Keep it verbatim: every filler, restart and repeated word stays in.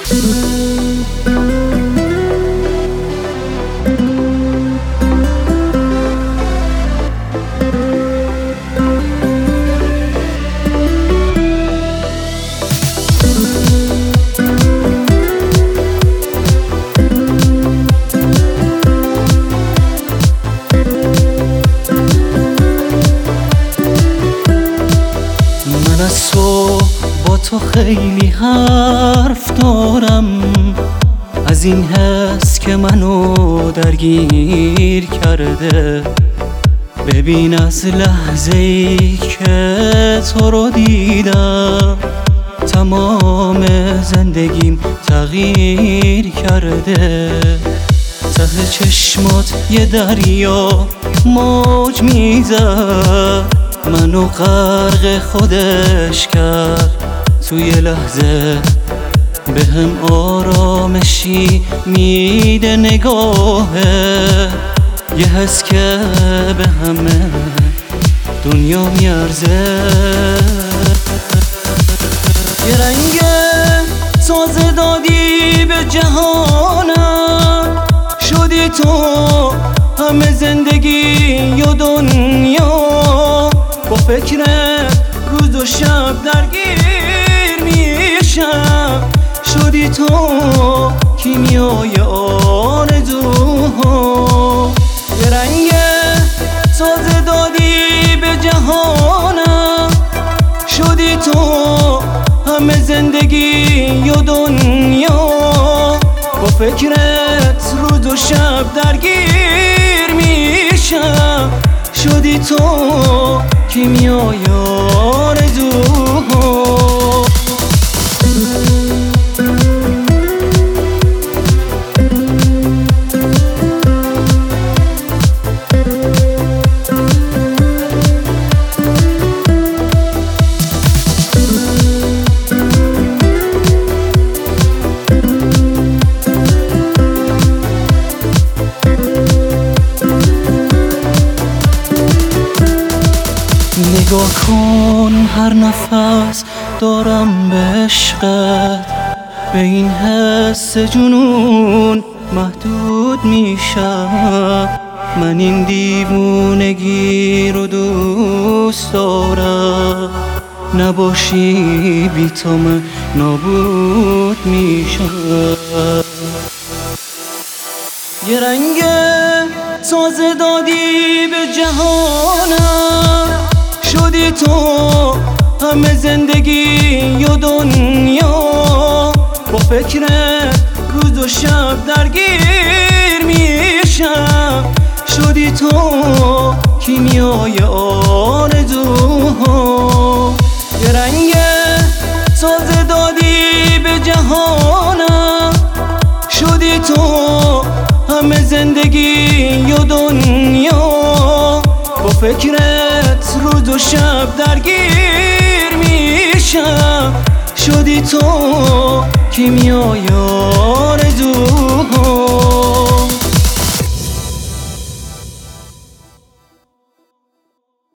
من از تو با تو خیلی حرف دارم، از این حس که منو درگیر کرده. ببین از لحظه ای که تو رو دیدم تمام زندگیم تغییر کرده. ته چشمات یه دریا موج میزد، منو غرق خودش کرد. توی لحظه به هم آرامشی میده نگاهه، یه حس که به همه دنیا میارزه. یه رنگ تازه دادی به جهانم، شدی تو همه زندگی و دنیا. با فکرت روز و شب درگیر میشم، شدی تو کیمیای آرزوها. یه رنگ تازه دادی به جهانم، شدی تو همه زندگی و دنیا. با فکرت روز و شب درگیر میشم، شدی تو کیمیای آرزوها. نگاه کن هر نفس دارم به عشقت، به این حس جنون محدود میشم. من این دیوونگی رو دوست دارم، نباشی بی تو من نابود میشم. یه رنگ تازه دادی به جهانم، شدی تو همه زندگی و دنیا. با فکرت روز و شب درگیر میشم، شدی تو کیمیای آرزوها. یه رنگ تازه دادی به جهانم، شدی تو همه زندگی و دنیا. با فکرت روز و شب درگیر میشم، شدی تو کیمیای